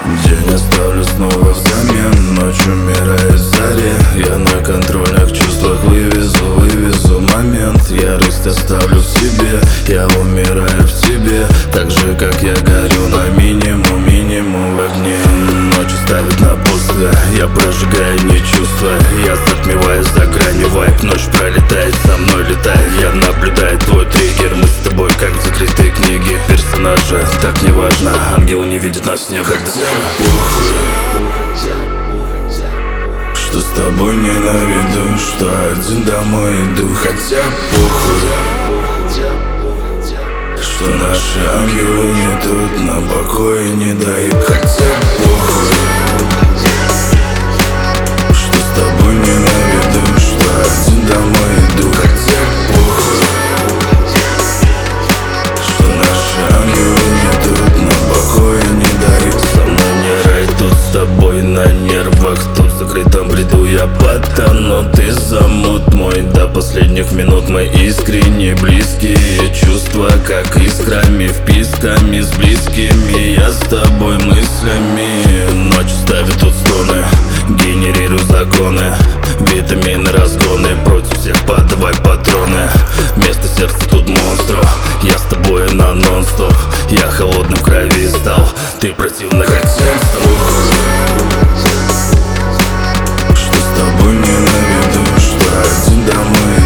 День оставлю снова взамен, ночь умирает в заре. Я на контрольных чувствах вывезу момент. Ярость оставлю в себе, я умираю в тебе. Так же, как я горю на минимум в огне. Ночь ставит на пусто, я прожигаю не чувства. Я затмеваю за гранью вайп, ночь пролетает, со мной летает. Я наблюдаю твой триггер, мы с тобой как в закрытой книге. Персонажа так не важно, ангел не видит нас не как похуй, что с тобой не на виду, что один домой иду. Хотя похуй, что наши ангелы не тут, на покое не дают. Хотя похуй, что с тобой не на виду, что один домой иду. Хотя похуй, что наши ангелы не тут, на покое не дают. Со мной не рай, тут с тобой на нервах. Тут в закрытом бреду я потону, ты замут мой. До последних минут мы искренне близкие чувства, как искрами, вписками с близкими. Я с тобой мыслями. Ночь ставит тут стоны, генерирую законы, витамины, разгоны. Против всех подавай патроны. Вместо сердца тут монстров, я с тобой на нон-стоп. Я холодным в крови стал, ты противно хотел. Что с тобой не на виду, что один домой